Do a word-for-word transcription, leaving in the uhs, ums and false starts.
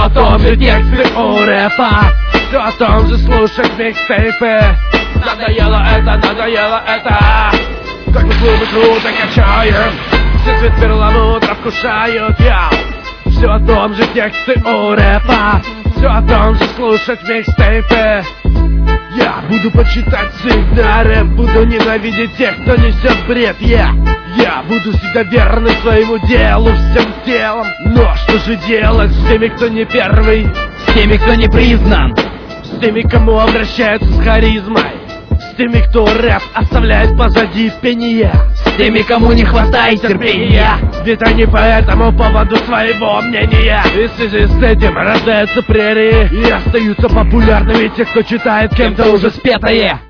о том же тексты у рэпа, все о том же слушать микстейпы. Надоело это, надоело это. Как мы клубы круто качаем, все цвет перламутра вкушают, яу. Все о том же тексты у рэпа, все о том же слушать микстейпы. Я буду почитать всегда рэп, буду ненавидеть тех, кто несет бред. Я, я буду всегда верный своему делу всем телом. Но что же делать с теми, кто не первый? С теми, кто не признан, с теми, кому обращаются с харизмой, с теми, кто рэп оставляет позади пения, с теми, кому не хватает терпения. Ведь они по этому поводу своего мнения. И в связи с этим рождаются прерии и остаются популярными те, кто читает кем-то уже спетое.